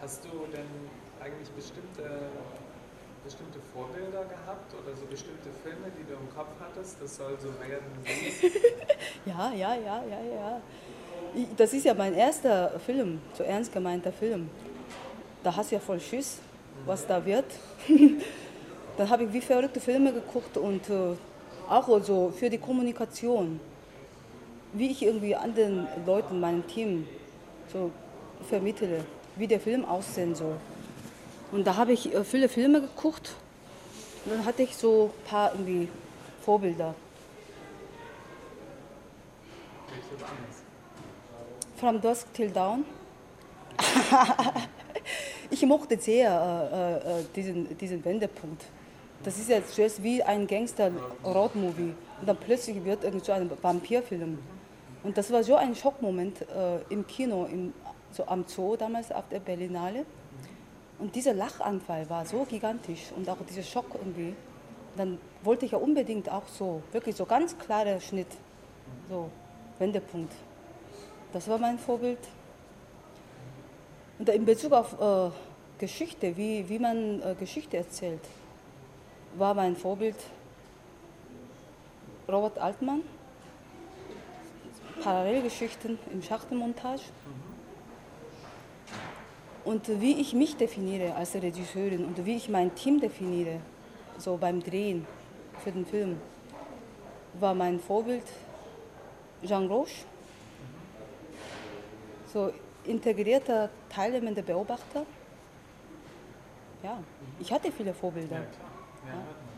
Hast du denn eigentlich bestimmte Vorbilder gehabt oder so bestimmte Filme, die du im Kopf hattest? Das soll so werden wie? Ja, ja, ja, ja, ja. Das ist ja mein erster Film, so ernst gemeinter Film. Da hast du ja voll Schiss, was da wird. Dann habe ich wie verrückte Filme geguckt und auch so für die Kommunikation, wie ich irgendwie anderen Leuten, meinem Team so vermittle, wie der Film aussehen soll. Und da habe ich viele Filme geguckt und dann hatte ich so ein paar irgendwie Vorbilder. Welche waren es? From Dusk Till Dawn. Ich mochte sehr diesen Wendepunkt. Das ist ja zuerst wie ein Gangster-Road-Movie und dann plötzlich wird irgendwie so ein Vampirfilm. Und das war so ein Schockmoment im Kino, so am Zoo damals auf der Berlinale. Und dieser Lachanfall war so gigantisch und auch dieser Schock irgendwie. Dann wollte ich ja unbedingt auch so, wirklich so ganz klarer Schnitt, so Wendepunkt. Das war mein Vorbild. Und in Bezug auf Geschichte, wie man Geschichte erzählt, war mein Vorbild Robert Altmann, Parallelgeschichten im Schachtelmontage. Und wie ich mich definiere als Regisseurin und wie ich mein Team definiere, so beim Drehen für den Film, war mein Vorbild Jean Roche, so integrierter, teilnehmender Beobachter. Ja, ich hatte viele Ja, Vorbilder. klar. Ja, Ja. hört man.